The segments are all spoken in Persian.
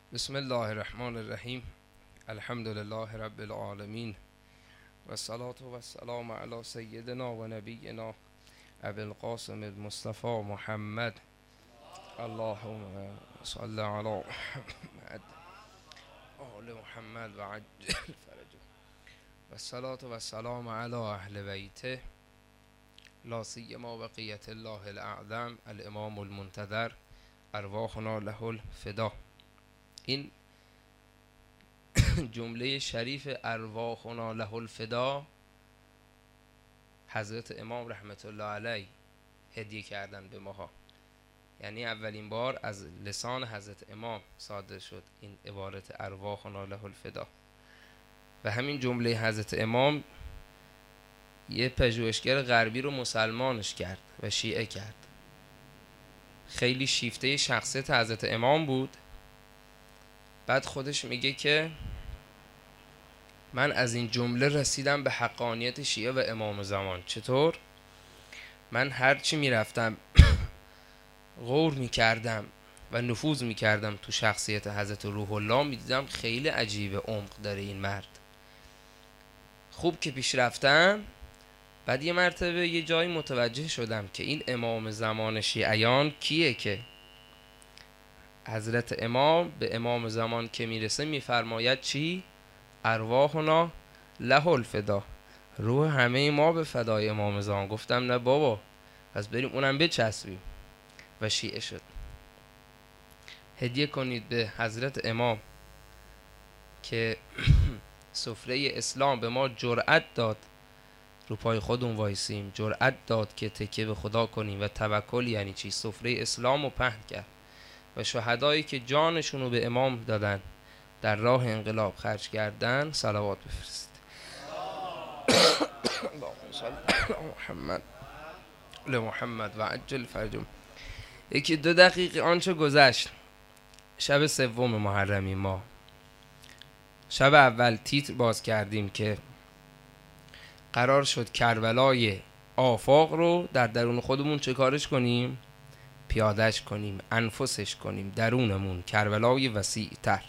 بسم الله الرحمن الرحیم. الحمد لله رب العالمین و الصلاة و السلام علی سیدنا و نبینا ابی القاسم المصطفى محمد. اللهم صل علی محمد آل محمد و عجل فرجه و الصلاة و السلام علی اهل بیته لا سیما بقیة الله الاعظم الامام المنتظر ارواحنا له الفدا. این جمله شریف ارواحنا له الفدا حضرت امام رحمت الله علیه هدیه کردن به ماها، یعنی اولین بار از لسان حضرت امام صادر شد این عبارت ارواحنا له الفدا. و همین جمله حضرت امام یه پژوهشگر غربی رو مسلمانش کرد و شیعه کرد. خیلی شیفته شخصیت حضرت امام بود. بعد خودش میگه که من از این جمله رسیدم به حقانیت شیعه و امام زمان. چطور؟ من هرچی میرفتم غور میکردم و نفوذ میکردم تو شخصیت حضرت روح الله، میدیدم خیلی عجیب عمق داره این مرد. خوب که پیش رفتم، بعد یه مرتبه یه جایی متوجه شدم که این امام زمان شیعیان کیه؟ که حضرت امام به امام زمان که میرسه میفرماید چی؟ ارواحنا له الفدا، روح همه ما به فدای امام زمان. گفتم نه بابا، پس بریم اونم بچسبیم. و شیعه شد. هدیه کنید به حضرت امام که سفره اسلام به ما جرأت داد رو پای خودمون وایسیم، جرأت داد که تکیه به خدا کنیم. و توکل یعنی چی؟ سفره اسلام رو پهن کرد. و شهدایی که جانشون رو به امام دادن، در راه انقلاب خرج کردن، صلوات بفرست. اللهم صل علی محمد محمد و عجل فرجهم. یکی 2 دقیقه آنچه گذشت، شب 3 محرمی ما، شب اول تیتر باز کردیم که قرار شد کربلای آفاق رو در درون خودمون چه کارش کنیم؟ پیادش کنیم، انفسش کنیم، درونمون کربلای وسیع تر.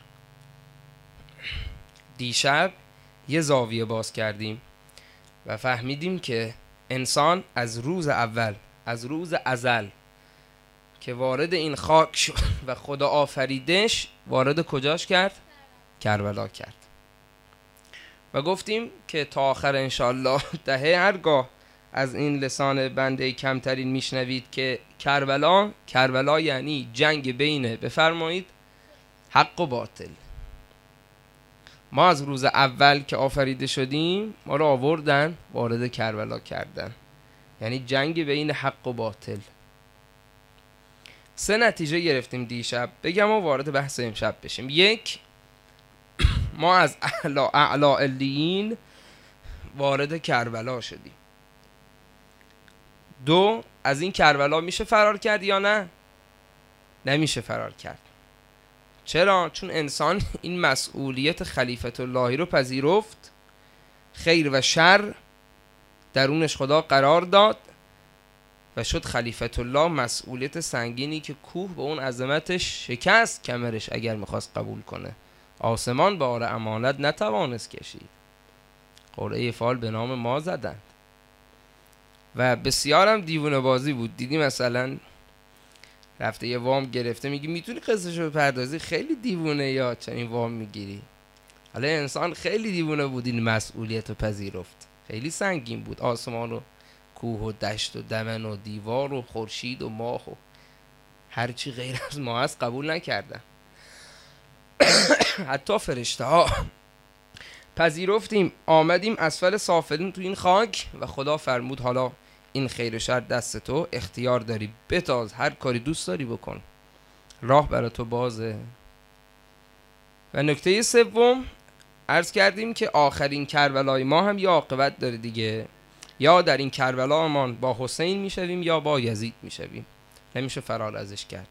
دیشب یه زاویه باز کردیم و فهمیدیم که انسان از روز اول، از روز ازل که وارد این خاک شد و خدا آفریدش، وارد کجاش کرد؟ کربلا کرد. و گفتیم که تا آخر انشالله دهه هرگاه از این لسان بنده کمترین میشنوید که کربلا یعنی جنگ بین، بفرمایید، حق و باطل. ما از روز اول که آفریده شدیم ما رو آوردن وارد کربلا کردن، یعنی جنگ بین حق و باطل. 3 نتیجه گرفتیم دیشب، بگم و وارد بحث امشب بشیم. 1، ما از اعلی علیین وارد کربلا شدیم. 2، از این کربلا میشه فرار کرد یا نه؟ نمیشه فرار کرد. چرا؟ چون انسان این مسئولیت خلیفت اللهی رو پذیرفت، خیر و شر درونش خدا قرار داد و شد خلیفت الله. مسئولیت سنگینی که کوه به اون عظمتش شکست کمرش اگر میخواست قبول کنه. آسمان بار امانت نتوانست کشید، قرعه فال به نام ما زدن. و بسیارم دیوونه بازی بود. دیدی مثلا رفته یه وام گرفته، میگی میتونی قصهشو بپردازی؟ خیلی دیوونه یا چنین وام میگیری. حالا انسان خیلی دیوونه بود، این مسئولیت رو پذیرفت. خیلی سنگین بود. آسمان و کوه و دشت و دمن و دیوار و خورشید و ماه و هرچی غیر از ما هست قبول نکردن. حتی فرشته ها. پذیرفتیم، آمدیم اسفل سافلین تو این خاک و خدا فرمود حالا این خیر و شر دست تو، اختیار داری، بتاز، هر کاری دوست داری بکن، راه برای تو بازه. و نکته 3 عرض کردیم که آخرین کربلای ما هم یه عاقبت داره دیگه. یا در این کربلا ما با حسین میشویم یا با یزید میشویم، نمیشه فرار ازش کرد.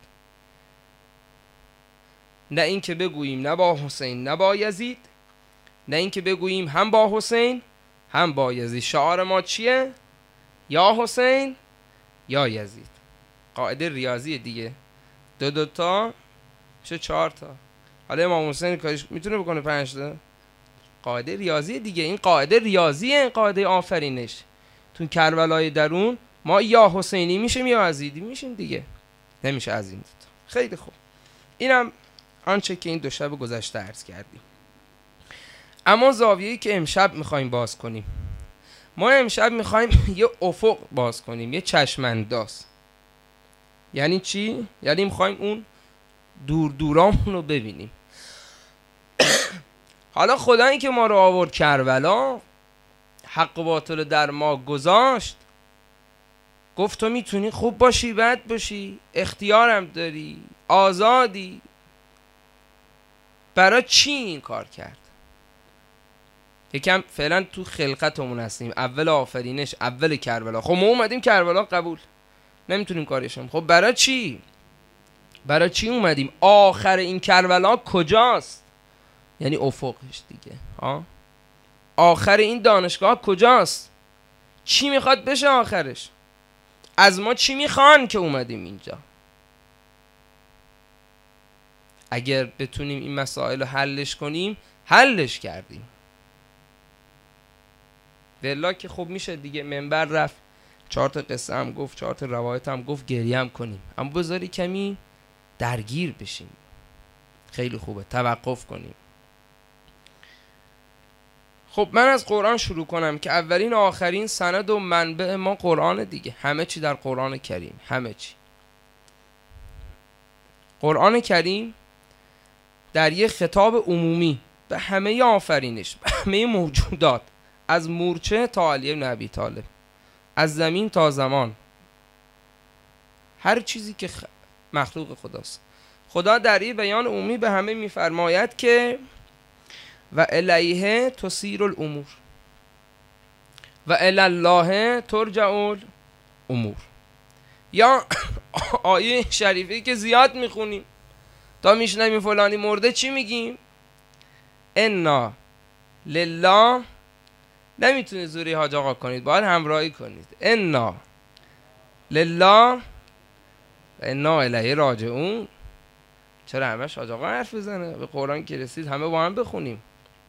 نه این که بگوییم نه با حسین نه با یزید، نه این که بگوییم هم با حسین هم با یزید. شعار ما چیه؟ یا حسین یا یزید. قاعده ریاضی دیگه. 2 تا میشه 4 تا. حالا امام حسین کارش میتونه بکنه 5 تا؟ قاعده ریاضی دیگه، این قاعده ریاضیه، این قاعده آفرینش. تو کربلای درون ما یا حسینی میشیم یا یزیدی میشیم دیگه، نمیشه از این دو. خیلی خوب، اینم آنچه که این دو شب گذشته عرض کردیم. اما زاویه‌ای که امشب میخوایم باز کنیم، ما امشب میخوایم یه افق باز کنیم، یه چشم‌انداز. یعنی چی؟ یعنی میخوایم اون دور دورامون رو ببینیم. حالا خدایی که ما رو آورد کربلا، حق و باطل در ما گذاشت، گفت تو میتونی خوب باشی بد باشی، اختیارم داری، آزادی. برای چی این کار کرد؟ یکم فعلا تو خلقتمون هستیم، اول آفرینش، اول کربلا. خب ما اومدیم کربلا، قبول، نمیتونیم کارشم. خب برای چی؟ برای چی اومدیم؟ آخر این کربلا کجاست؟ یعنی افقش دیگه. آخر این دانشگاه کجاست؟ چی میخواد بشه آخرش؟ از ما چی میخوان که اومدیم اینجا؟ اگر بتونیم این مسائل رو حلش کنیم، حلش کردیم. والله که خوب میشه دیگه، منبر رفت، 4 تا قصه هم گفت، 4 تا روایت هم گفت، گریه هم کنیم. اما بذاری کمی درگیر بشیم. خیلی خوبه توقف کنیم. خب من از قرآن شروع کنم که اولین و آخرین سند و منبع ما قرآن دیگه. همه چی در قرآن کریم، همه چی. قرآن کریم در یک خطاب عمومی به همه آفرینش، به همه موجودات، از مورچه تا علی بن ابی طالب، از زمین تا زمان، هر چیزی که مخلوق خداست، خدا در این بیان عمومی به همه میفرماید که و الیه تسیر الامور و الی الله ترجع الامور. یا آیه شریفی که زیاد میخونیم تا میشنویم فلانی مرده، چی میگیم؟ انا لله. نمیتونید زوری حاج آقا کنید، باید همراهی کنید. انا لله و انا الیه راجعون. چرا همش حاج آقا حرف بزنه؟ به قرآن که رسید همه با هم بخونیم.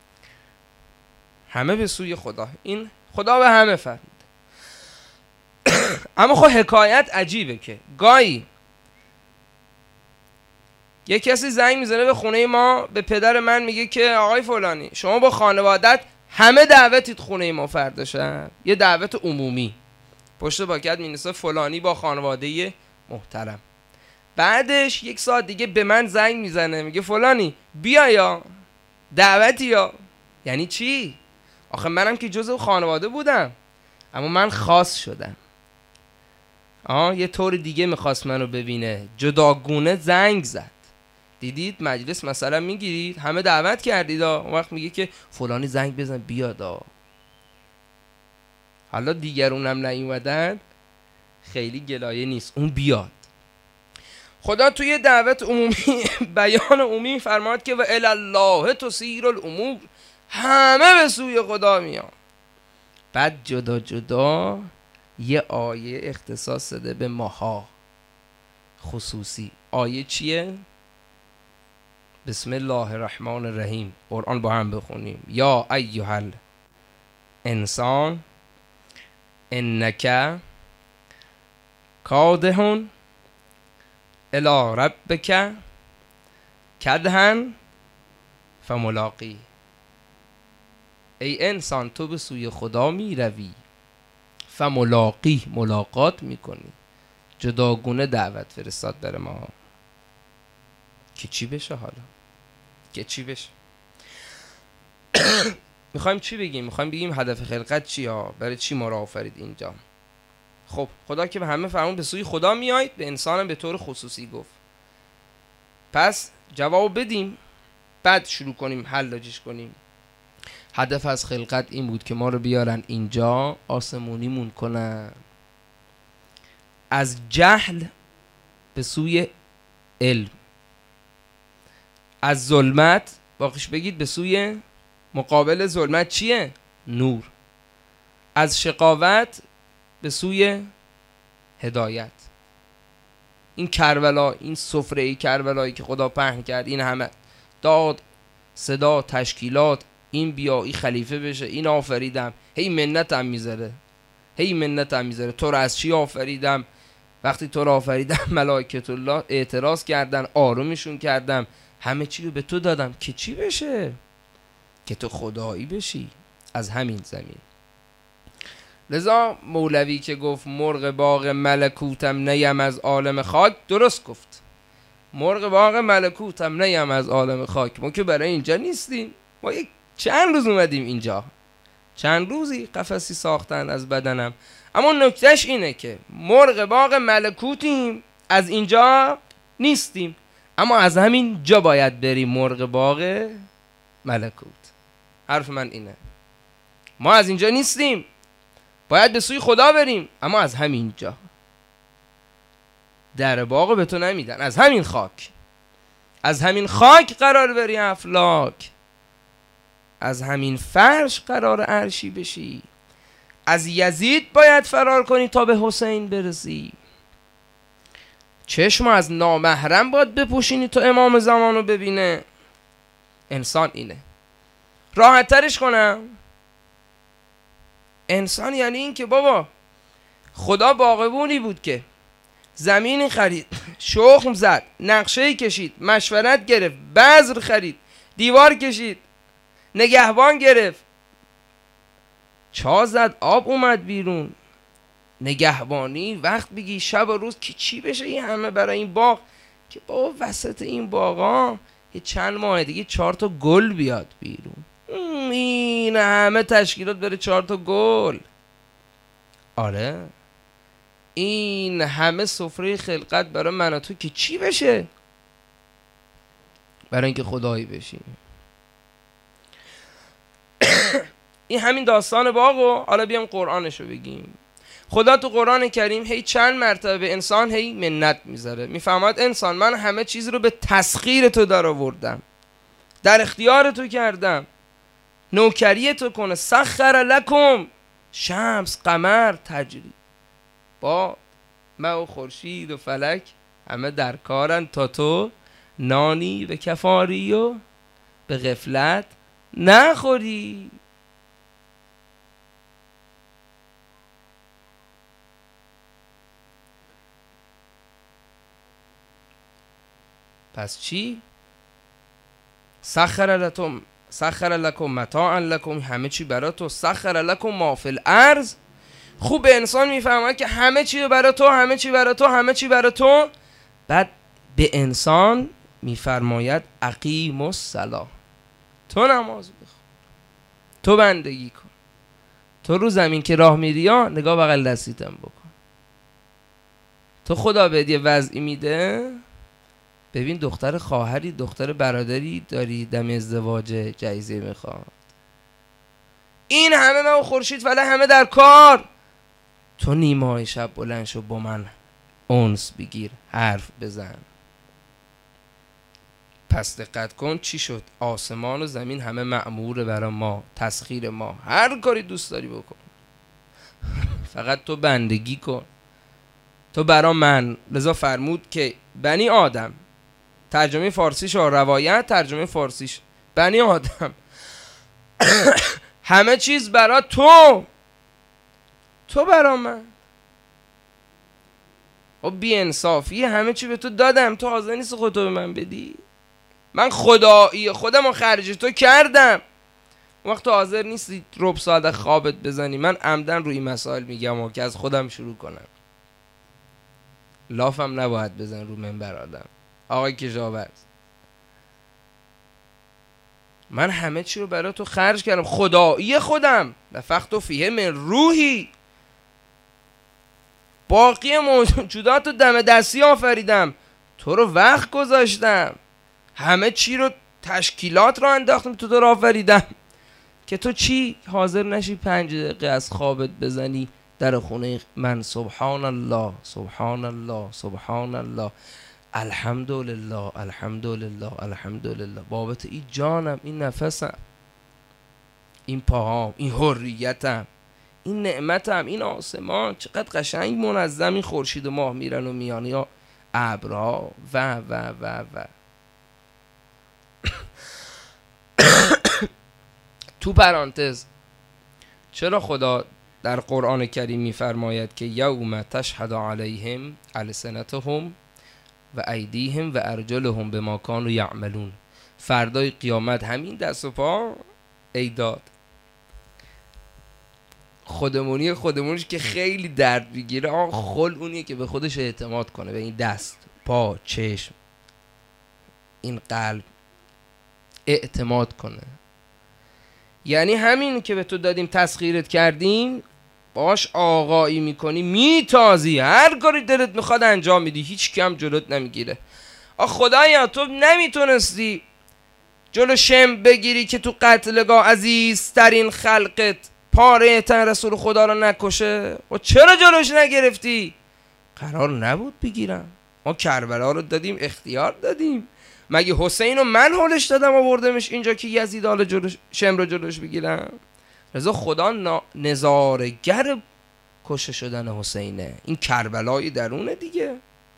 همه به سوی خدا، این خدا به همه فرمود. اما خب حکایت عجیبه که گاهی یه کسی زنگ میزنه به خونه ما، به پدر من میگه که آقای فلانی شما با خانوادت همه دعوتید خونه ما فردا شب، یه دعوت عمومی، پشت پاکت مینویسه فلانی با خانواده محترم. بعدش 1 ساعت دیگه به من زنگ میزنه میگه فلانی بیا یا دعوتی یا. یعنی چی؟ آخه منم که جزء خانواده بودم، اما من خاص شدم. یه طور دیگه میخواست منو ببینه، جداگونه زنگ زد. دیدید مجلس مثلا میگیرید، همه دعوت کردید، اون وقت میگه که فلانی زنگ بزن بیاد. حالا دیگرونم نیومدن، خیلی گلایه نیست، اون بیاد. خدا توی دعوت عمومی، بیان عمومی فرماد که و الی الله تسیر الامور، همه به سوی خدا میان. بعد جدا جدا یه آیه اختصاص داده به ماها خصوصی. آیه چیه؟ بسم الله الرحمن الرحیم. قرآن با هم بخونیم. یا ایها الانسان انک کادح الی ربک کدحا فملاقی. ای انسان تو به سوی خدا می روی، فملاقی ملاقات میکنی. جداگونه دعوت فرستاد بر ما که چی بشه. حالا که چی بشه؟ میخوایم چی بگیم؟ میخوایم بگیم هدف خلقت چیه؟ برای چی ما را آفرید اینجا؟ خب خدا که به همه فرمود به سوی خدا میایید، به انسانم به طور خصوصی گفت. پس جواب بدیم، بعد شروع کنیم حلاجش کنیم. هدف از خلقت این بود که ما رو بیارن اینجا، آسمونیمون کنن، از جهل به سوی علم، از ظلمت باقیش بگید به سوی مقابل ظلمت چیه؟ نور. از شقاوت به سوی هدایت. این کربلا، این سفره کربلایی که خدا پهن کرد، این همه داد صدا تشکیلات، این بیا این خلیفه بشه، این آفریدم، هی منتم میذاره تو رو از چی آفریدم؟ وقتی تو رو آفریدم ملائکت الله اعتراض کردن، آرومشون کردم، همه چی رو به تو دادم که چی بشه؟ که تو خدایی بشی از همین زمین. لذا مولوی که گفت مرغ باغ ملکوتم نیم از عالم خاک، درست گفت. مرغ باغ ملکوتم نیم از عالم خاک. ما که برای اینجا نیستیم، ما یک چند روز اومدیم اینجا، چند روزی قفسی ساختن از بدنم، اما نکتهش اینه که مرغ باغ ملکوتیم، از اینجا نیستیم، اما از همین جا باید بریم مرغ باغ ملکوت. حرف من اینه، ما از اینجا نیستیم، باید به سوی خدا بریم، اما از همین جا. در باغ به تو نمیدن، از همین خاک، از همین خاک قرار بری افلاک، از همین فرش قرار عرشی بشی، از یزید باید فرار کنی تا به حسین برسی، چشم از نامحرم باید بپوشینی تا امام زمانو ببینه. انسان اینه. راحت ترش کنم، انسان یعنی این که بابا خدا باغبونی بود که زمینی خرید، شخم زد، نقشه‌ای کشید، مشورت گرفت، بذر خرید، دیوار کشید، نگهبان گرفت، چا زد، آب اومد بیرون، نگهبانی، وقت بگی شب و روز که چی بشه این همه برای این باغ، که بابا وسط این باغا یه چند ماه دیگه 4 تا گل بیاد بیرون. این همه تشکیلات بره 4 تا گل. آره این همه سفره خلقت برای من و تو که چی بشه؟ برای اینکه خدایی بشیم. این همین داستان باغو حالا بیام قرآنشو بگیم. خدا تو قرآن کریم هی چند مرتبه به انسان هی منت میذاره، میفهمد انسان من همه چیز رو به تسخیر تو در آوردم، در اختیار تو کردم، نوکری تو کنه. سخر لکم شمس قمر تجری، با مه و خورشید و فلک همه در کارن تا تو نانی به کفاری و به غفلت نخوری. پس چی؟ سخر لکم متاعا لکم، همه چی برای تو. سخر لکم ما فی الارض، خوب به انسان میفهمه که همه چی برای تو، همه چی برای تو، همه چی برای تو. بعد به انسان میفرماید اقیم الصلاة، تو نماز بخون، تو بندگی کن، تو رو زمین که راه میری یا نگاه بغل دستیتم بکن. تو خدا بهت یه وضعی میده، ببین دختر خواهری، دختر برادری داری دم ازدواج جایزه میخواد، این همه من و خورشید فلک همه در کار، تو نیمه شب بلند شو با من انس بگیر، حرف بزن. پس دقت کن چی شد؟ آسمان و زمین همه مأمور برای ما، تسخیر ما، هر کاری دوست داری بکن، فقط تو بندگی کن، تو برا من. لذا فرمود که بنی آدم، ترجمه فارسیش روایت، ترجمه فارسیش بنی آدم همه چیز برا تو برا من. و بی انصافی، همه چی به تو دادم، تو حاضر نیست خودتو به من بدی؟ من خدایی خودم رو خرج تو کردم، وقت تو حاضر نیستی ربع ساعت خوابت بزنی. من عمدن روی مسائل میگم که از خودم شروع کنم، لافم نباید بزن رو منبر آدم. آقای کشاورز، من همه چی رو برای تو خرج کردم، خدایی خودم، نفخت فیه من روحی، باقی موجودات رو دم دستی آفریدم، تو رو وقت گذاشتم، همه چی رو تشکیلات رو انداختم تو رو آفریدم، که تو چی حاضر نشی 5 دقیقه از خوابت بزنی در خونه من؟ سبحان الله سبحان الله سبحان الله، الحمدلله الحمدلله الحمدلله، بابت این جانم، این نفسم، این پاهام، این حریتم، این نعمتم، این آسمان چقدر قشنگ منظم، این خورشید و ماه میرن و میان، یا ابرها و تو پرانتز چرا خدا در قرآن کریم میفرماید که یوم تشهد علیهم السنتهم و ایدیهم و ارجلهم بما کانوا یعملون، فردای قیامت همین دست و پا ایداد خودمونش که خیلی درد بگیره، خل اونیه که به خودش اعتماد کنه، به این دست، پا، چشم، این قلب اعتماد کنه. یعنی همین که به تو دادیم تسخیرت کردیم، باش آقایی میکنی، میتازی، هر کاری دلت میخواد انجام میدی، هیچ کم جلوت نمیگیره. خدایا تو نمیتونستی جلو شم بگیری که تو قتلگاه عزیزترین خلقت پاره تن رسول خدا رو نکشه؟ و چرا جلوش نگرفتی؟ قرار نبود بگیرم، ما کربلا رو دادیم، اختیار دادیم. مگه حسین رو من هولش دادم آوردمش اینجا که یزید حالا جلوش شم رو جلوش بگیرم؟ رضا خدا نظاره‌گر کشته شدن حسینه، این کربلای درونه دیگه.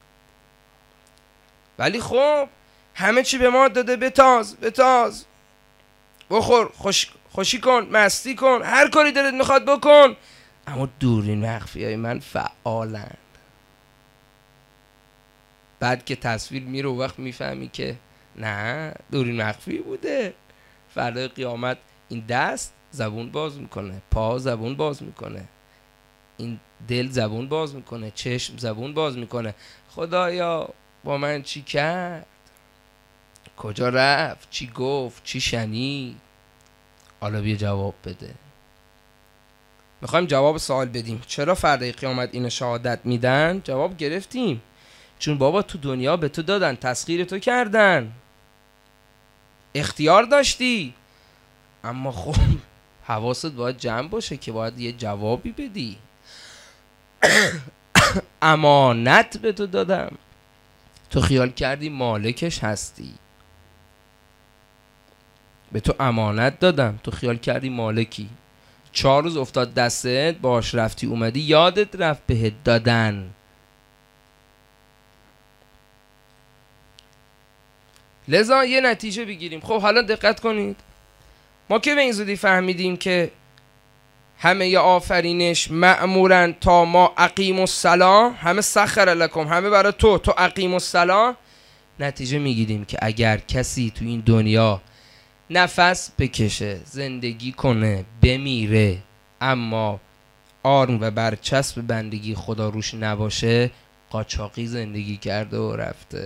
ولی خب همه چی به ما داده، بتاز بخور، خوشی کن، مستی کن، هر کاری دلت میخواد بکن، اما دورین مخفی های من فعالند. بعد که تصویر میره و وقت میفهمی که نه، دورین مخفی بوده. فردای قیامت این دست زبون باز میکنه، پا زبون باز میکنه، این دل زبون باز میکنه، چشم زبون باز میکنه. خدایا با من چی کرد؟ کجا رفت؟ چی گفت؟ چی شنید؟ حالا بیا جواب بده. میخوایم جواب سوال بدیم چرا فردای قیامت این شهادت میدن؟ جواب گرفتیم، چون بابا تو دنیا به تو دادن، تسخیر تو کردن، اختیار داشتی، اما خب حواست باید جمع باشه که باید یه جوابی بدی. امانت به تو دادم، تو خیال کردی مالکش هستی. به تو امانت دادم، تو خیال کردی مالکی. 4 روز افتاد دستت، باش رفتی اومدی، یادت رفت بهت دادن. لذا یه نتیجه بگیریم. خب حالا دقت کنید، ما که به این زودی فهمیدیم که همه ی آفرینش مأمورن تا ما اقیم الصلاة، همه سخر لکم، همه برای تو اقیم الصلاة، نتیجه میگیریم که اگر کسی تو این دنیا نفس بکشه، زندگی کنه، بمیره، اما آرم و برچسب بندگی خدا روش نباشه، قاچاقی زندگی کرده و رفته،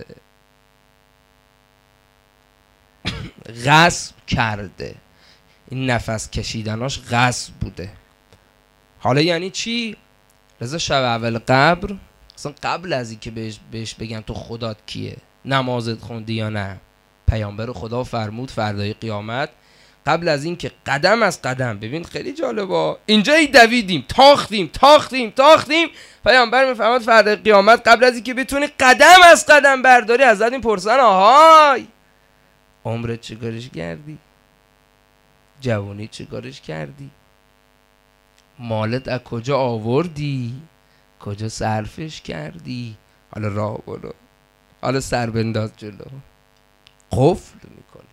غصب کرده. این نفس کشیدناش غصب بوده. حالا یعنی چی؟ رضا شب اول قبر، اصلا قبل از این که بهش بگن تو خدات کیه، نمازت خوندی یا نه، پیامبر خدا فرمود فردای قیامت، قبل از این که قدم از قدم، ببین خیلی جالبه، اینجایی دویدیم، تاختیم، پیامبر میفرماد فردای قیامت قبل از این که بتونی قدم از قدم برداری، از این پرسن آهای عمرت چیکارش کردی؟ جوانی چیکارش کردی؟ مالت از کجا آوردی؟ کجا صرفش کردی؟ حالا راه برو، حالا سر بنداز جلو، قفل میکنی،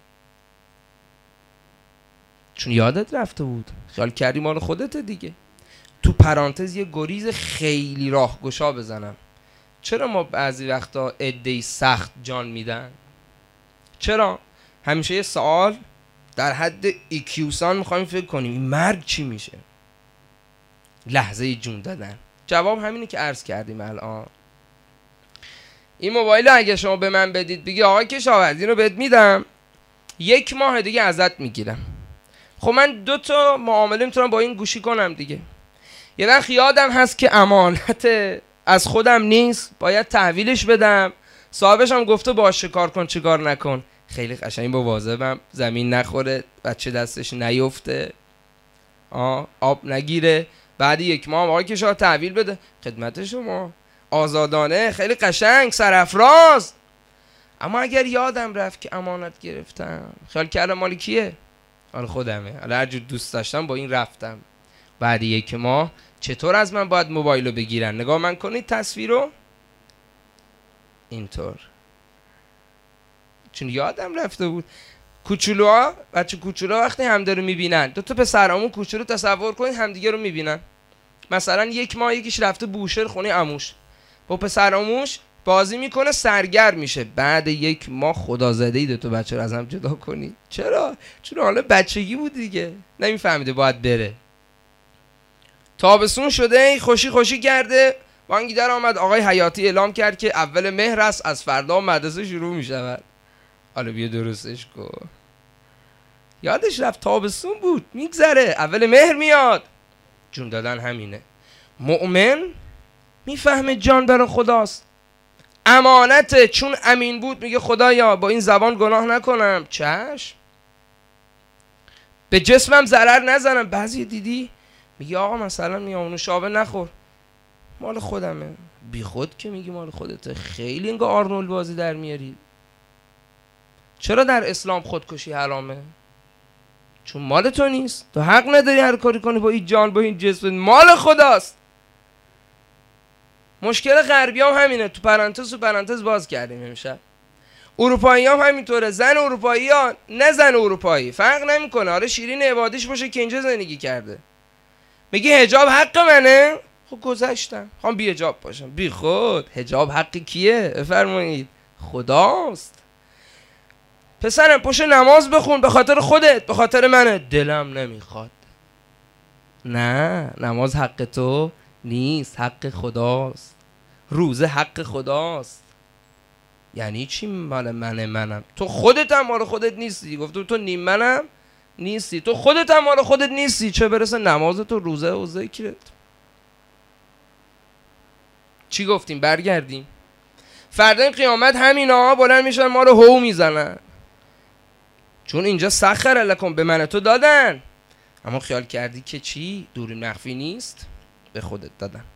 چون یادت رفته بود، خیال کردی مال خودت دیگه. تو پرانتز یه گریز خیلی راهگشا بزنم، چرا ما بعضی وقتا عده‌ای سخت جان میدن؟ چرا؟ همیشه یه سوال در حد ایکیوسان میخوایم فکر کنیم، این مرگ چی میشه؟ لحظه جون دادن. جواب همینه که عرض کردیم الان. این موبایل اگه شما به من بدید بگی آقای کشاورزی رو بهت میدم، 1 ماه دیگه ازت میگیرم، خب من 2 تا معامله میتونم با این گوشی کنم دیگه. یه وقت یادم هست که امانت از خودم نیست، باید تحویلش بدم، صاحبش هم گفته باشه چیکار کن چیکار نکن، خیلی قشنگ با واظبم، زمین نخوره، بچه دستش نیفته، آب نگیره، بعد 1 ماه آقای کشاورز تحویل بده، خدمت شما، آزادانه، خیلی قشنگ، سرافراز. اما اگر یادم رفت که امانت گرفتم، خیال کردم مال کیه؟ مال خودمه، حالا هر جور دوست داشتم با این رفتم، بعد 1 ماه چطور از من باید موبایل رو بگیرن؟ نگاه من کنید تصویر رو، اینطور، چون یادم رفته بود. کوچولوها، بچه کوچولو وقتی همدیگه رو میبینن، دو تا پسرامون کوچولو تصور کنید همدیگه رو میبینن، مثلا 1 ماه یکیش رفته بوشهر خونه عموش با پسراموش بازی میکنه، سرگرم میشه. بعد 1 ماه خدازده ای دو تا بچه رو از هم جدا کنی. چرا؟ چون حالا بچگی بود دیگه، نمیفهمیده باید بره. تابستون شده، خوشی خوشی کرده، بانگی در آمد، آقای حیاتی اعلام کرد که اول مهر است، از فردا مدرسه شروع میشود. حالا بیا درستش کن. یادش رفت تابستون بود، میگذره، اول مهر میاد. جون دادن همینه. مؤمن میفهمه جان برای خداست، امانته، چون امین بود میگه خدایا با این زبان گناه نکنم، چشم، به جسمم ضرر نزنم. بعضی دیدی میگه آقا مثلا نوشابه نخور، مال خودمه. بی خود که میگی مال خودته، خیلی انگار آرنولد بازی در میاری. چرا در اسلام خودکشی حرامه؟ چون مال تو نیست، تو حق نداری هر کاری کنی با این جان، با این جسم، مال خداست. مشکل غربی هم همینه، تو پرانتز باز کردیم امشب. اروپایی هم همینطوره، زن اروپایی ها نه زن اروپایی فرق نمیکنه، آره شیرین عبادیش باشه که اینجا زندگی کرده، میگه حجاب حق منه، خب گذشتم خواهم بی حجاب باشم. بی خود، حجاب حق کیه؟ بفرمایید خداست. پسرم پشت نماز بخون، به خاطر خودت، به خاطر منه، دلم نمیخواد. نه، نماز حق تو نیست، حق خداست. روزه حق خداست. یعنی چی مال منم؟ تو خودت هم مال خودت نیستی. گفتم تو نیم منم نیستی، تو خودت هم مال خودت نیستی، چه برسه نمازت و روزه و ذکرت. چی گفتیم؟ برگردیم. فردا قیامت همینا بلند میشن ما رو هو میزنن، چون اینجا سخر لکم، به من تو دادن، اما خیال کردی که چی؟ دورین مخفی نیست، به خودت دادن.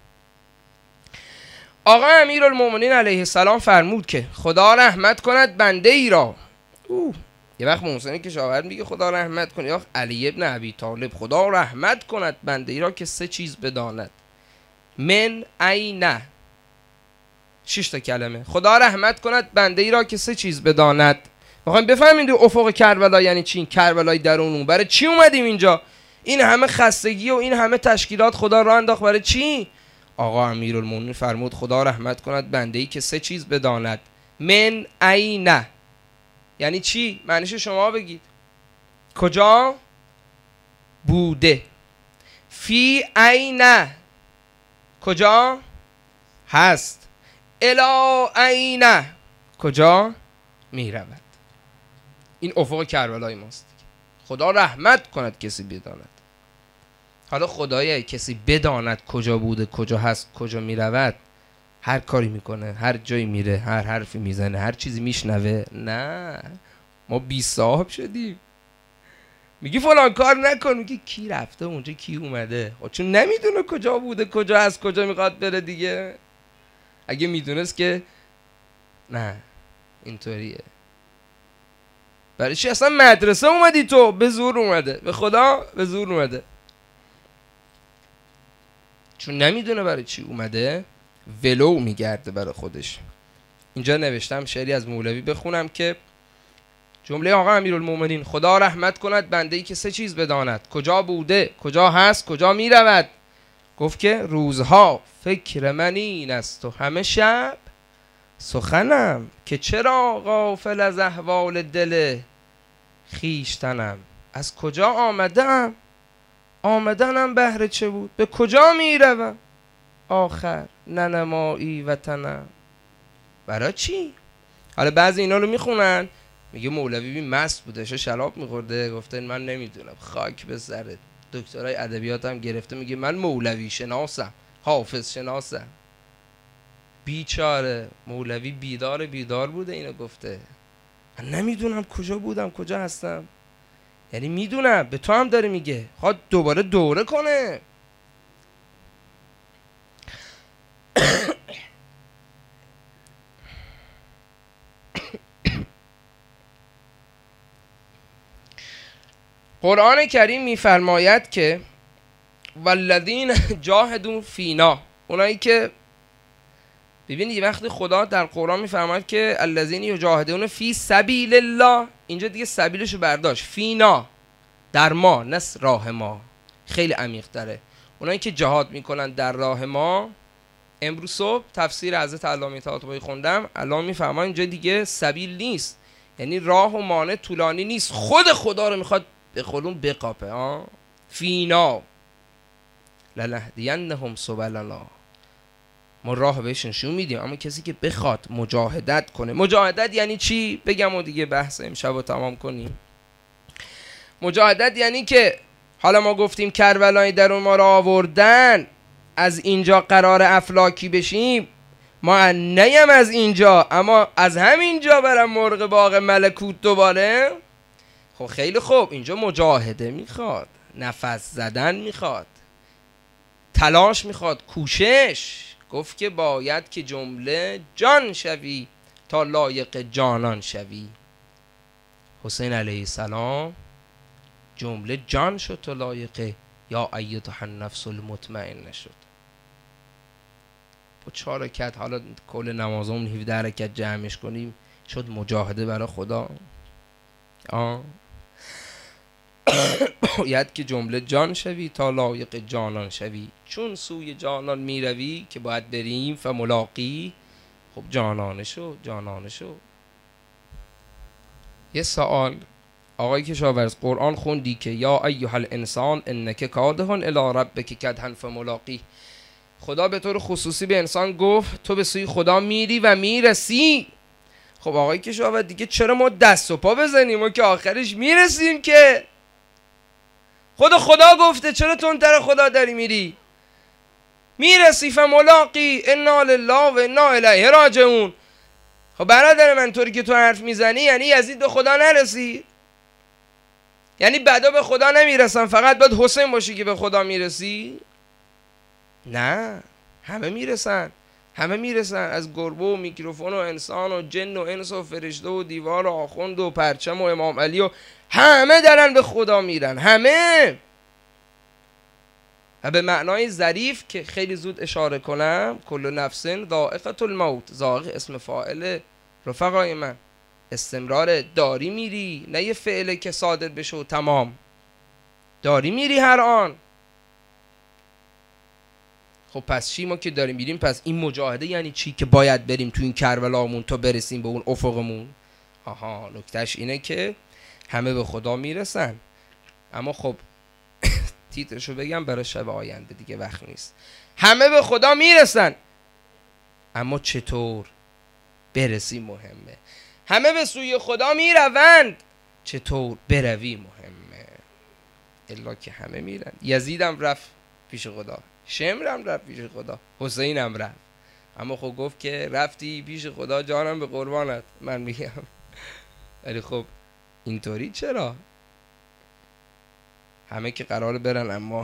آقا امیرالمومنین علیه السلام فرمود که خدا رحمت کند بنده ای را. یه وقت محسن کشاورز میگه خدا رحمت کنه، یا علی ابن ابی طالب خدا رحمت کند بنده ای را که 3 چیز بداند. من عینه، 6 تا کلمه. خدا رحمت کند بنده ای را که 3 چیز بداند. میخوایم بفهمید افق کربلا یعنی چی؟ کربلای درون، برای چی اومدیم اینجا؟ این همه خستگی و این همه تشکیلات خدا راه انداخت برای چی؟ آقا امیرالمومنین فرمود خدا رحمت کند بنده ای که 3 چیز بداند. من عینه یعنی چی؟ معنیش شما بگید. کجا بوده. فی عینه کجا هست. الی عینه کجا می رود. این افق کربلای ماست. خدا رحمت کند کسی بداند. حالا خدای کسی بداند کجا بوده، کجا هست، کجا می رود، هر کاری میکنه، هر جایی میره، هر حرفی میزنه، هر چیزی میشنوه؟ نه، ما بی صاحب شدیم. میگی فلان کار نکن، میگی کی رفته اونجا، کی اومده؟ چون نمیدونه کجا بوده، کجا هست، کجا میخواد بره دیگه. اگه میدونست که نه اینطوریه. برای چی اصلا مدرسه اومدی تو؟ به زور اومده، به خدا به زور اومده. چون نمیدونه برای چی اومده، ولو میگرده برای خودش. اینجا نوشتم شعری از مولوی بخونم که جمله آقا امیرالمومنین خدا رحمت کند بنده ای که 3 چیز بداند. کجا بوده، کجا هست، کجا میرود. گفت که روزها فکر من این است و همه شب سخنم، که چرا غافل از احوال دل خیشتنم. از کجا آمدم، آمدنم بهر چه بود، به کجا میروم آخر ننمایی وطنم. برای چی؟ حالا بعضی اینا رو میخونن، میگه مولوی بی مست بوده، شراب میخورده، گفته من نمیدونم، خاک به سرت. دکترای ادبیات هم گرفته، میگه من مولوی شناسم، حافظ شناسم. بیچاره مولوی بیدار بوده اینو گفته. من نمیدونم کجا بودم، کجا هستم. یعنی میدونم، به تو هم داره میگه، خواهد دوباره دوره کنه. قرآن کریم میفرماید که والذین جاهدوا فینا، اونایی که ببینید وقتی خدا در قرآن میفرماید که الذین یجاهدون فی سبیل الله، اینجا دیگه سبیلشو برداشت، فینا، در ما، نه راه ما، خیلی عمیق تره. اونایی که جهاد میکنن در راه ما، امروز صبح تفسیر حضرت علامه طباطبایی خوندم، الان میفهمن اینجا دیگه سبیل نیست، یعنی راه و مانع طولانی نیست، خود خدا رو میخواد به خودمون بقاپه. فینا لنهدینهم سبلنا، ما راه بهش نشون میدیم، اما کسی که بخواد مجاهدت کنه. مجاهدت یعنی چی؟ بگم و دیگه بحث امشب رو تمام کنیم. مجاهدت یعنی که حالا ما گفتیم کربلای درون ما رو آوردن، از اینجا قرار افلاکی بشیم، ما نیم از اینجا، اما از همینجا برم مرغ باغ ملکوت دوباره. خب خیلی خوب، اینجا مجاهده میخواد، نفس زدن میخواد، تلاش میخواد، کوشش. گفت که باید که جمله جان شوی تا لایق جانان شوی. حسین علیه السلام جمله جان شد تا لایق یا ایتها النفس المطمئنه شد. با 4 رکعت، حالا کل نمازمون 17 رکعت جمعش کنیم، شد مجاهده برای خدا. باید که جمله جان شوی تا لایق جانان شوی، چون سوی جانان می روی که باید بریم فملاقی. خب جانانشو. یه سوال، آقای کشاورز قرآن خوندی که یا ایها الانسان انک کادح الی ربک کدحا فملاقی، خدا به طور خصوصی به انسان گفت تو به سوی خدا میری و میرسی. خب آقای کشاورز دیگه چرا ما دست و پا بزنیم؟ ما که آخرش میرسیم، که خدا گفته، چرا تندتر خدا داری میری؟ میرسی فملاقی انا لله و انا الیه راجعون. خب برادر من، طوری که تو حرف میزنی یعنی یزید به خدا نرسی، یعنی بدا به خدا نمیرسن، فقط باید حسین باشی که به خدا میرسی؟ نه، همه میرسن، از گربه و میکروفون و انسان و جن و انس و فرشته و دیوار و آخوند و پرچم و امام علی و همه دارن به خدا میرن، همه. و به معنای ظریف که خیلی زود اشاره کنم، کل نفس ذائقة الموت، ذائقه اسم فاعل رفقای من، استمرار، داری میری، نه یه فعله که صادر بشه و تمام، داری میری هر آن. خب پس چی؟ ما که داریم میریم، پس این مجاهده یعنی چی؟ که باید بریم تو این کربلامون تا برسیم به اون افقمون. نکتهش اینه که همه به خدا میرسن، اما خب تیترشو بگم برای شب آینده، دیگه وقت نیست. همه به خدا میرسن، اما چطور برسی مهمه. همه به سوی خدا میروند، چطور بروی مهمه. الا که همه میرن. یزیدم رفت پیش خدا، شمرم رفت پیش خدا، حسینم رفت، اما خب گفت که رفتی پیش خدا جانم به قربانت. من میگم ولی خب اینطوری چرا؟ همه که قراره برن، اما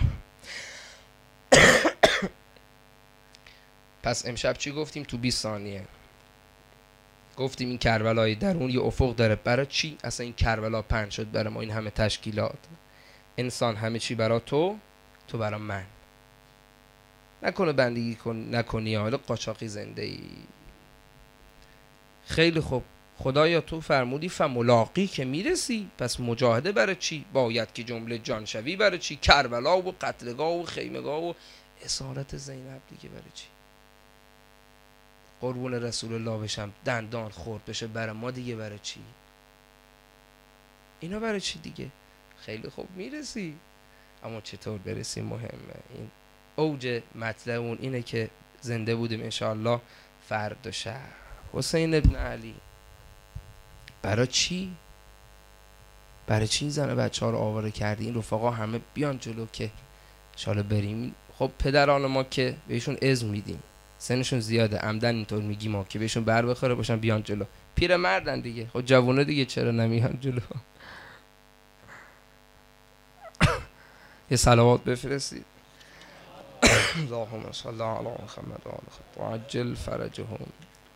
پس امشب چی گفتیم؟ تو 20 ثانیه گفتیم این کربلای درون یه افق داره. برای چی اصلا این کربلا پهن شد برای ما؟ این همه تشکیلات، انسان همه چی برای تو برای من. نکنه بندگی نکنی حالا قاچاقی زنده ای. خیلی خوب، خدایا تو فرمودی فملاقی که میرسی، پس مجاهده برای چی؟ باید که جمله جان شوی برای چی؟ کربلا و قتلگاه و خیمگاه و اسارت زینب دیگه برای چی؟ قربون رسول الله بشم دندان خورد بشه برای ما دیگه برای چی؟ اینا برای چی دیگه؟ خیلی خوب میرسی، اما چطور برسی مهمه. این اوج مطلب اون اینه که زنده بودیم انشاءالله فردا شب. حسین ابن علی برای چی این زن بچه ها رو آواره کردی؟ این رفقا همه بیان جلو که انشاءالله بریم. خب پدران ما که بهشون اذن میدیم، سنشون زیاده، عمدن اینطور میگیم ما که بهشون بر بخوره باشن بیان جلو. پیر مردن دیگه، خب جوونه دیگه چرا نمیان جلو؟ یه صلوات بفرستید. اللهم صل علی محمد و آل و عجل فرجهم.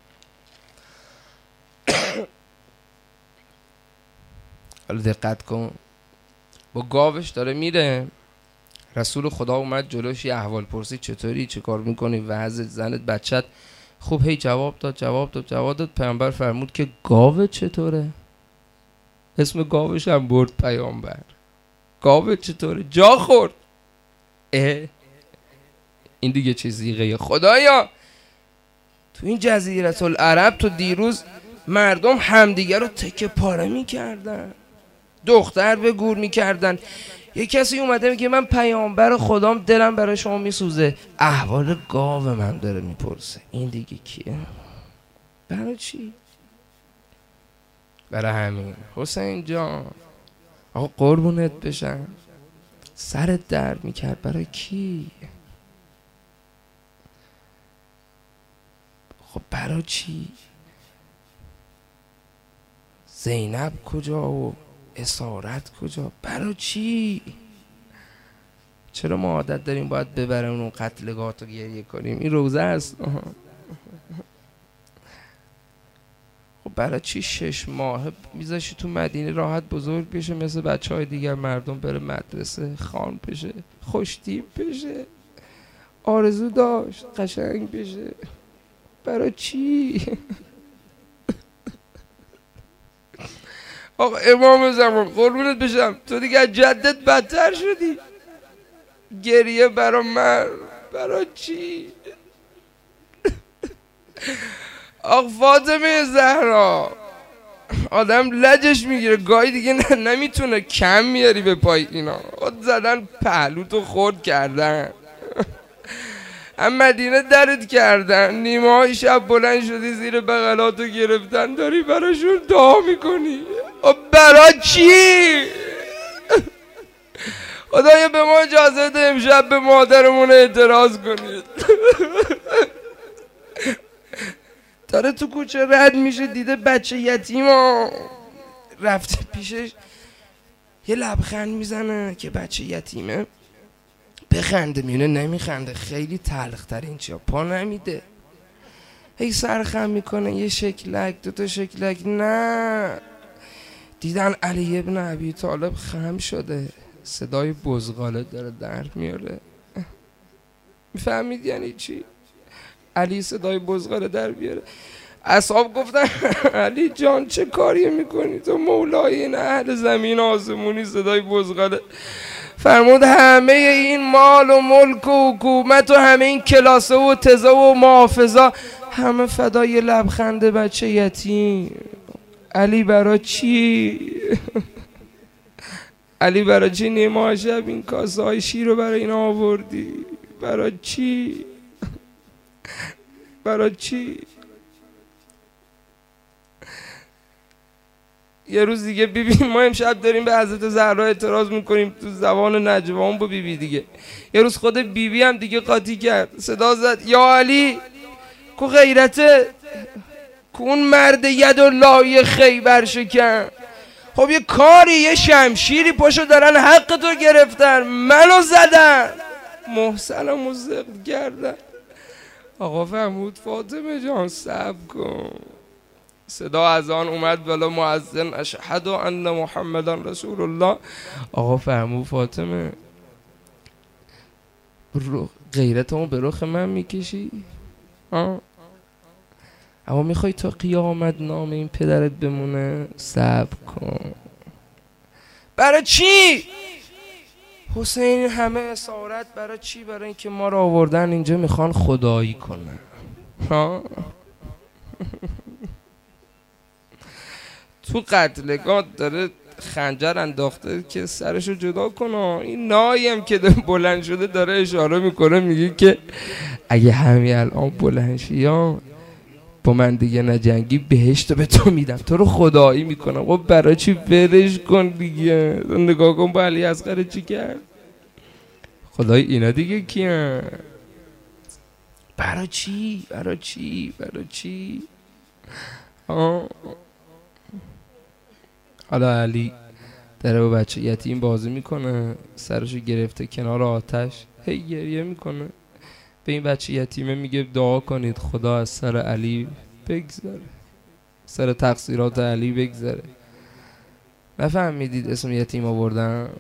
حالا دقت کن، با گاوش داره میره، رسول خدا اومد جلوش، یه احوال پرسید چطوری، چه کار میکنی، وضع زنت بچت؟ خب هی جواب داد. پیامبر فرمود که گاو چطوره؟ اسم گاوش هم برد پیامبر. گاو چطوره؟ جا خورد. این دیگه چه زیغه خدایا. تو این جزیره العرب تو دیروز مردم همدیگه رو تکه پاره میکردن، دختر به گور میکردن. یه کسی اومده میگه من پیامبر خدام، دلم برای شما میسوزه، احوال گاو من داره میپرسه. این دیگه کیه؟ برای چی؟ برای همین حسین جان، آقا قربونت بشم، سرت درد میکرد. برای کی؟ خب برای چی؟ زینب کجا و اسارت کجا؟ برای چی؟ چرا ما عادت داریم باید ببریم اون قتلگاه رو گریه کنیم؟ این روزه است. خب برای چی 6 ماه میذاشی تو مدینه راحت بزرگ بشه مثل بچه های دیگر مردم، بره مدرسه، خان بشه، خوشتیپ بشه، آرزو داشت قشنگ بشه؟ برای چی؟ آقا امام زمان قربونت بشم، تو دیگه از جدت بدتر شدی. گریه برای من برای چی؟ آقا فاطمه زهرا، آدم لجش میگیره گاهی دیگه نمیتونه کم میاری به پای اینا. خود زدن پهلوتو خورد کردن، هم مدینه درد کردن، نیمه های شب بلند شدی زیر بغلاتو گرفتن داری براشون دعا میکنی. برای چی؟ خدایا به ما اجازه ده امشب به مادرمون اعتراض کنید. داره تو کوچه رد میشه دیده بچه یتیما، رفته پیشش یه لبخند میزنه که بچه یتیمه بخنده، میونه نمیخنده، خیلی تلختر این چیا پا نمیده، هی سرخم میکنه، یه شکلک دوتا شکلک. نه، دیدن علی ابن ابی طالب خم شده، صدای بزغاله داره در میاره. میفهمید یعنی چی؟ علی صدای بزغاله در بیاره. اصحاب گفتن علی جان چه کاری میکنی تو؟ مولای این اهل زمین آسمونی صدای بزغاله. فرمود همه این مال و ملک و حکومت و همه این کلاسه و تزا و محافظا همه فدای لبخند بچه یتیم. علی برای چی؟ علی برای چی نیمه شب این کاسه های شیر رو برای این آوردی؟ برای چی؟ برای چی؟ یه روز دیگه ببین ما امشب داریم به حضرت زهرا اعتراض میکنیم تو زبان نجوان با بیبی دیگه. یه روز خود بیبی هم دیگه قاطی کرد، صدا زد یا علی کو غیرته، کو اون مرد یدالله خیبر شکن. خب یه کاری یه شمشیری پاشو دارن حق تو گرفتن، منو زدن، محسنمو زقد کردن. آقا فرمود فاطمه جان صبر کن. صدا از آن اومد ولی مؤذن اشهد ان محمدا رسول الله. آقا فرمود فاطمه غیرتمو به رخ من میکشی؟ اما میخوای تا قیامت نام این پدرت بمونه؟ صبر کن. برای چی؟ حسین همه اسارت برای چی؟ برای اینکه ما رو آوردن اینجا میخوان خدایی کنن. تو قتلگاه داره خنجر انداخته که سرشو جدا کنه. این نایم که بلند شده داره اشاره میکنه، میگه که اگه همین الان بلند شی یا با من دیگه نجنگی بهشت به تو میدم، تو رو خدایی میکنم. خب برای چی؟ ولش کن دیگه. نگاه کن با علی اصغر چی کرد. خدای اینا دیگه کیه؟ برای چی؟ برای چی؟ برای چی؟ حالا علی داره با بچه یتیم بازی میکنه، سرشو گرفته کنار آتش، هی گریه میکنه. به این بچه یتیمه میگه دعا کنید خدا از سر علی بگذره، سر تقصیرات علی بگذره. نفهمیدید اسم یتیم آوردن؟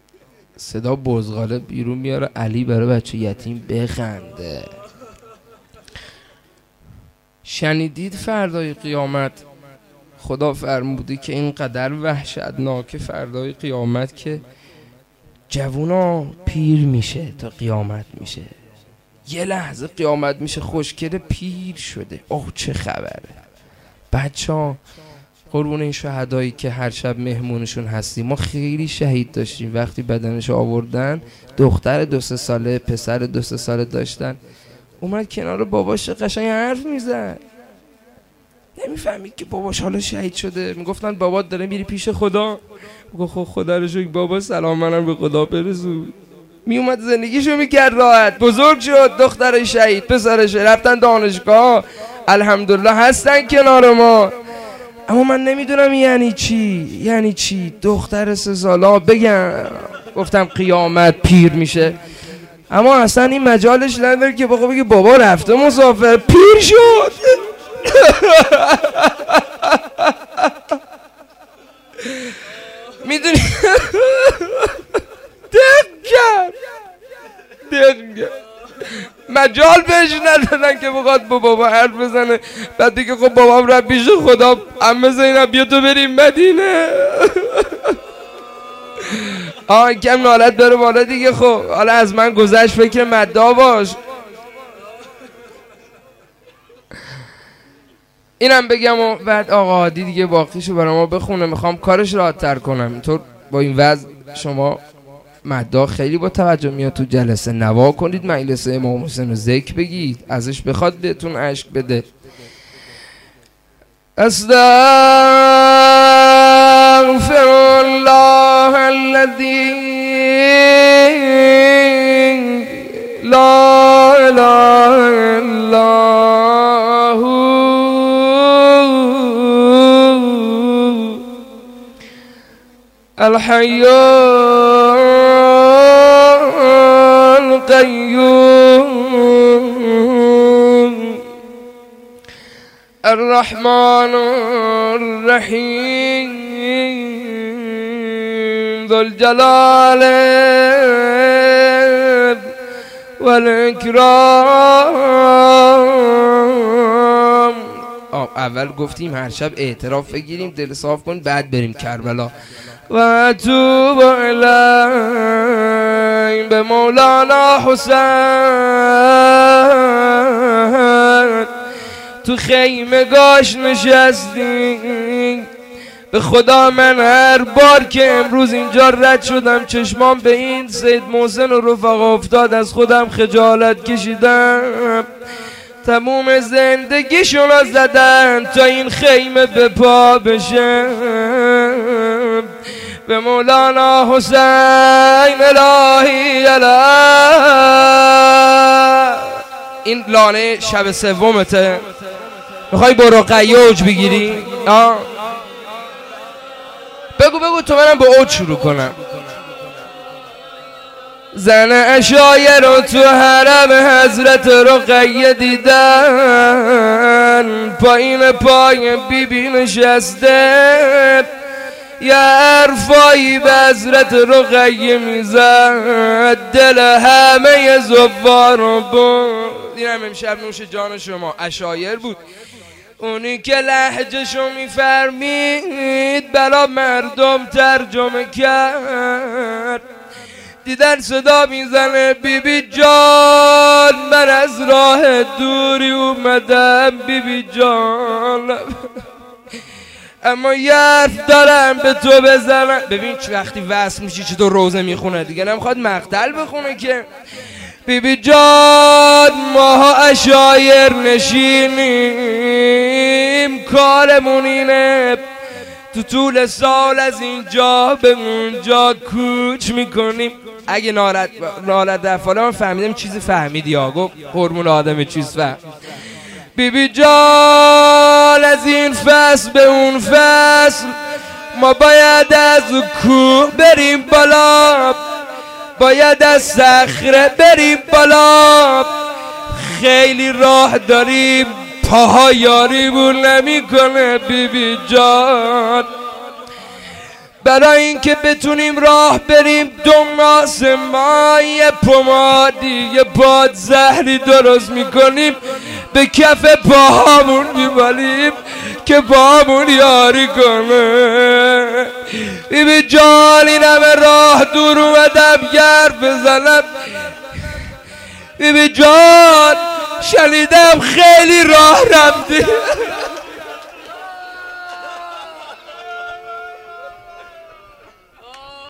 صدا بزغاله بیرون میاره، علی برای بچه یتیم بخنده. شنیدید فردای قیامت خدا فرموده که اینقدر وحشتناک فردای قیامت که جوونا پیر میشه تا قیامت میشه، یه لحظه قیامت میشه خوشگله پیر شده. اوه چه خبره بچه‌ها. قربون این شهدایی که هر شب مهمونشون هستیم، ما خیلی شهید داشتیم وقتی بدنش آوردن، دختر 2-3 ساله پسر 2-3 ساله داشتن، اومد کنار باباش قشنگ حرف میزد، نمیفهمید که باباش حالا شهید شده. میگفتن بابات داره میری پیش خدا، میگفت خب خدا رو شکر بابا، سلام منم به خدا برسون. میومد زندگیشو میکرد راحت، بزرگ شد، دختر شهید پسرش رفتن دانشگاه، الحمدلله هستن کنار ما. اما من نمیدونم یعنی چی دختر 3 ساله بگم گفتم قیامت پیر میشه، اما اصلا این مجالش نداره که بگه بابا رفته مسافر پیر شد. میدونی دقیقا مجال بهش ندادن که بخواد با بابا حرف بزنه. بعد دیگه خب بابام رفت پیش خدا، عمه زینب بیا تو بریم مدینه. کم نالت بره بالا دیگه. خب حالا از من گذشت، فکر مدعا باش. اینم بگم و بعد آقا عادی دیگه باقیشو برای ما بخونه، میخوام کارش راحت تر کنم. اینطور با این وضع شما مدعا خیلی با توجه میاد تو جلسه، نوا کنید، مجلس امام حسین رو ذکر بگید، ازش بخواد بهتون عشق بده. استغفر الله الذی لا اله الا هو الحی القیوم الرحمن الرحیم ذو الجلال والاکرام. اول گفتیم هر شب اعتراف بگیریم، دل صاف کن، بعد بریم کربلا. و توب الی به مولانا حسین، تو خیمه گاش نشستیم. به خدا من هر بار که امروز اینجا رد شدم چشمام به این سید محسن و رفقا افتاد، از خودم خجالت کشیدم. تموم زندگیشون زدن تا این خیمه به پا بشه. به مولانا حسین الهی اله. این لانه شب سومته، میخوای برو قیوج بگیری؟ بگو تو منم با اوج شروع کنم. زن اشایر رو تو حرم حضرت رقیه دیدن، پایین پای بیبی نشسته، یه حرفایی به حضرت رقیه میزد، دل همه زوار رو بود. اینم امشب نوش جان شما. اشایر بود، اونی که لهجهشو میفرمید برا مردم ترجمه کرد. دیدن صدا میزنه بیبی جان، من از راه دوری اومدم بیبی جان، اما یه حرف دارم به تو بزنم. ببین چه وقتی وصل میشی چطور روزه میخونه دیگه، نمیخواد مقتل بخونه که. بیبی جان ما اشایر نشینیم، کارمون اینه تو طول سال از اینجا به اونجا کوچ میکنیم. اگه نالت دفاله من فهمیدم چیزی فهمیدی یا گفت قربون آدم چیز فهم. بیبی جان از این فصل به اون فصل ما باید از کوه بریم بالا، باید از صخره بریم بالا، خیلی راه داریم پاها یاریمون نمیکنه بیبی جان. برای اینکه بتونیم راه بریم 2 ماه یه پمادی یه باد زهری درست میکنیم، به کف پاهامون میمالیم که پاهامون یاری کنه. بیبی جان این همه راه دور اومدم گرد بزنم. بیبی جان شنیدم خیلی راه رفتی.